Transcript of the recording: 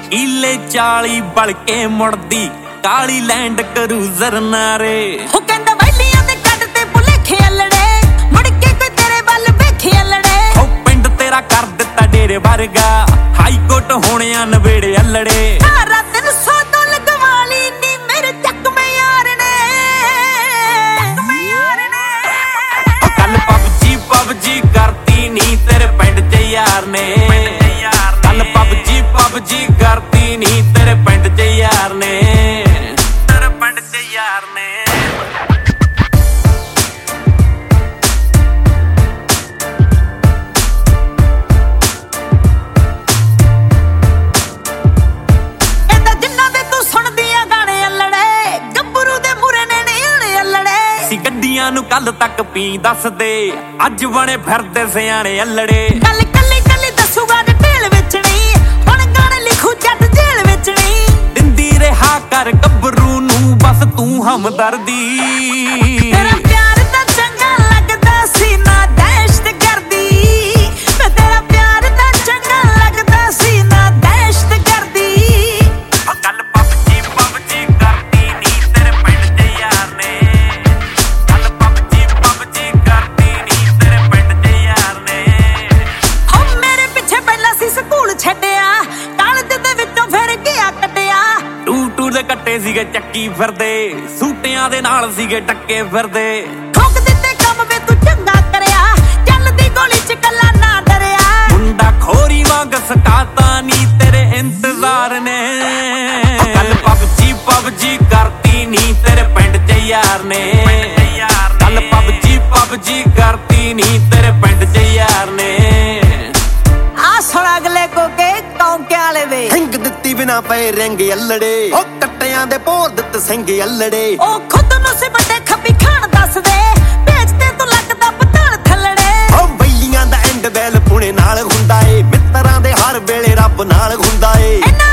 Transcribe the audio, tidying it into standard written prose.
ਕੀਲੇ 40 ਬਲ ਕੇ ਮੁੜਦੀ ਕਾਲੀ land cruiser ਨਾਰੇ। ਉਹ ਕਹਿੰਦਾ ਵੈਲੀਆਂ ਦੇ ਕੱਢ ਤੇ ਭੁਲੇਖੇ ਅਲੜੇ, ਮੁੜ ਕੇ ਕੋਈ ਤੇਰੇ ਵੱਲ ਵੇਖੇ ਅਲੜੇ। ਉਹ ਪਿੰਡ ਤੇਰਾ ਕਰ ਦਿੱਤਾ ਡੇਰੇ ਵਰਗਾ, ਹਾਈ ਕੋਰਟ ਹੋਣਿਆ ਨਵੇੜੇ ਅਲੜੇ। ਸਾਰਾ ਦਿਨ ਸੋਦੋਂ ਲਗਵਾਲੀ ਨੀ ਮੇਰੇ ਚੱਕਵੇਂ ਯਾਰ ਨੇ। ਕੱਲ ਪਬਜੀ ਕਰਤੀ ਨੀ ਤੇਰੇ ਪਿੰਡ 'ਚ ਯਾਰ ਨੇ। ਕੱਲ ਪਬਜੀ ਕਰਤੀ ਨੀ ਤੇਰੇ ਪਿੰਡ 'ਚ ਯਾਰ ਨੇ। ਤੇਰੇ ਪਿੰਡ 'ਚ ਯਾਰ ਨੇ। ਗੱਡੀਆਂ ਨੂੰ ਕੱਲ ਤੱਕ ਪੀ ਦੱਸਦੇ, ਅੱਜ ਬਣੇ ਫਿਰਦੇ ਸਿਆਣੇ ਅਲੜੇ। ਕੱਲ ਕੱਲੀ ਦੱਸੂਗਾ ਡਿਟੇਲ ਵਿੱਚ ਨਹੀਂ, ਹੁਣ ਗਾਣੇ ਲਿਖੂ ਜੱਟ ਜੇਲ੍ਹ ਵਿੱਚ ਨਹੀਂ। ਦਿੰਦੀ ਰਿਹਾ ਕਰ ਗੱਭਰੂ ਨੂੰ ਬਸ ਤੂੰ ਹਮਦਰਦੀ। ਤੇਰਾ ਪਿਆਰ ਤਾਂ ਚੰਗਾ ਲੱਗਦਾ ਸੀ ਨਾ ਦਹਿਸ਼ਤਗਰਦੀ। ਮੈਂ ਤੇਰਾ ਪਿਆਰ ਤਾਂ ਚੰਗਾ ਲੱਗਦਾ ਸੀ ਨਾ ਦਹਿਸ਼ਤਗਰਦੀ। ਕੱਲ ਪਬਜੀ ਕਰਤੀ ਨੀ ਤੇਰੇ ਪਿੰਡ 'ਚ ਯਾਰ ਨੇ। ਕੱਲ ਪਬਜੀ ਕਰਤੀ ਨੀ ਤੇਰੇ ਪਿੰਡ 'ਚ ਯਾਰ ਨੇ। ਹੋ ਮੇਰੇ ਪਿੱਛੇ ਪਹਿਲਾਂ ਸੀ ਸਕੂਲ ਛੱਡਿਆ, ਕਾਲਜ ਦੇ ਵਿੱਚੋਂ ਫਿਰ ਗਿਆ ਕੱਟਿਆ। ਟੂ ਦੇ ਕੱਟੇ ਸੀਗੇ ਚੱਕੀ ਫਿਰਦੇ, ਸੂਟਿਆਂ ਦੇ ਨਾਲ ਸੀਗੇ ਟੱਕੇ ਫਿਰਦੇ। ਠੋਕ ਦਿੱਤੇ ਕੰਮ ਵੇ ਤੂੰ ਚੰਗਾ ਕਰਿਆ, ਚੱਲਦੀ ਗੋਲੀ 'ਚ ਕੱਲਾ ਨਾ ਡਰਿਆ। ਮੁੰਡਾ ਖੋਰੀ ਵਾਂਗ ਸਟਾਤਾ ਨੀ ਤੇਰੇ ਇੰਤਜ਼ਾਰ ਨੇ। ਕੱਲ ਪਬਜੀ ਕਰਤੀ ਨੀ ਤੇਰੇ ਪਿੰਡ 'ਚ ਯਾਰ ਨੇ। ਕੱਲ ਪਬਜੀ ਕਰਤੀ ਨੀ ਤੇਰੇ ਪਿੰਡ 'ਚ ਯਾਰ ਨੇ। ਆ ਸੁਣ ਅਗਲੇ ਕੋਕੇ ਕੌਂਕੇ ਵਾਲੇ ਦੇ। ਸਿੰਘ ਦਿੱਤੀ ਬਿਨਾ ਪਏ ਰਿੰਗ ਅਲੜੇ, ਉਹ ਕੱਟਿਆਂ ਦੇ ਭੋਰ ਦਿੱਤੇ ਸਿੰਘ ਅਲੜੇ। ਉਹ ਖੁਦ ਨੂੰ ਸੀ ਵੱਡੇ ਖੱਬੀ ਖਾਣ ਦੱਸਦੇ, ਵੇਚਦੇ ਤੂੰ ਲੱਗਦਾ ਪਤਾਲ ਥੱਲੜੇ। ਉਹ ਬੈਲੀਆਂ ਦਾ ਐਂਡ ਬੈਲ ਪੁਣੇ ਨਾਲ ਹੁੰਦਾ ਏ, ਮਿੱਤਰਾਂ ਦੇ ਹਰ ਵੇਲੇ ਰੱਬ ਨਾਲ ਹੁੰਦਾ ਏ।